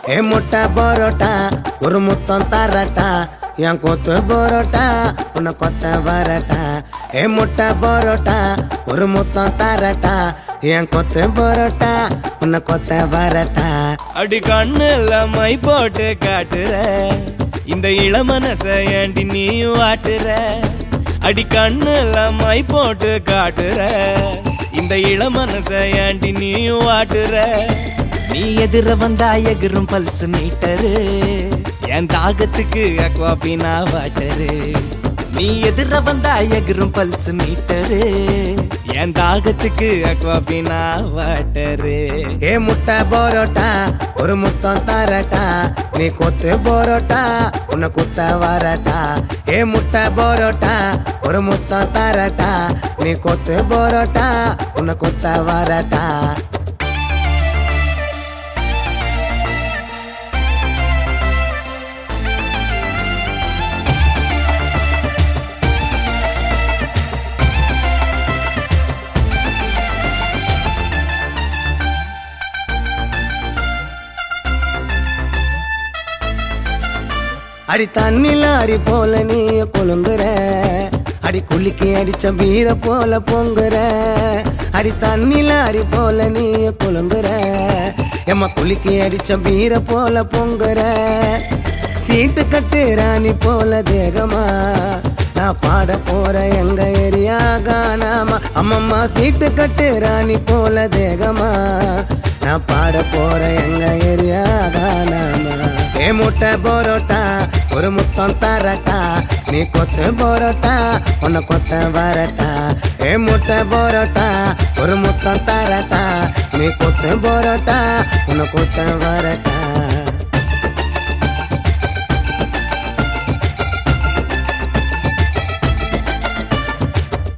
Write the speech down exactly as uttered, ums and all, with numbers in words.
ஏ முட்டை பரோட்டா ஒரு முத்தம் தரட்டா என் கொத்து பரோட்டா உன்னை கொத்த வரட்டா ஏ முட்டை பரோட்டா ஒரு முத்தம் தரட்டா என் கொத்து பரோட்டா உன்னை கொத்த வரட்டா அடி கண்ணுல மை போட்டு காட்டுற இந்த இளமனச ஏண்டி நீ வாட்டுற அடி கண்ணுல மை போட்டு காட்டுற இந்த இளமனச ஏண்டி நீ வாட்டுற நீ எதிர வந்தா எகிரும் பல்ஸ் மீட்டரு என் தாகத்துக்கு அக்வாபினா வாட்டரு நீ எதிர வந்தா எகிரும் பல்ஸ் மீட்டரு என் தாகத்துக்கு அக்வாபினா வாட்டரு ஏ முட்டை பரோட்டா ஒரு முத்தம் தரட்டா நீ கொத்து பரோட்டா உன்னை குத்த வரட்டா ஏ முட்டை பரோட்டா ஒரு முத்தம் தரட்டா நீ கொத்து பரோட்டா உன்னை குத்த வரட்டா அடி தண்ணில அடி போல நீ கொழுங்குற அடி குளிக்கி அடிச்ச பீர போல பொங்குற அடி தண்ணில அடி போல நீ கொழுங்குற எம்மா குளிக்கி அடிச்ச பீர போல பொங்குற சீட்டு கட்டு ராணி போல தேகமா நான் பாட போற எங்க ஏரியா கானாமா அம்மம்மா சீட்டு கட்டு ராணி போல தேகமா நான் பாட போற எங்க ஏரியா கானாமா ஏ முட்டை பரோட்டா ஒரு முத்தம் தரட்டா நீ கொத்து பரோட்டா உன்னை கொத்த வரட்டா ஏ முட்டை பரோட்டா ஒரு முத்தம் தரட்டா நீ கொத்து பரோட்டா உன்னை கொத்த வரட்டா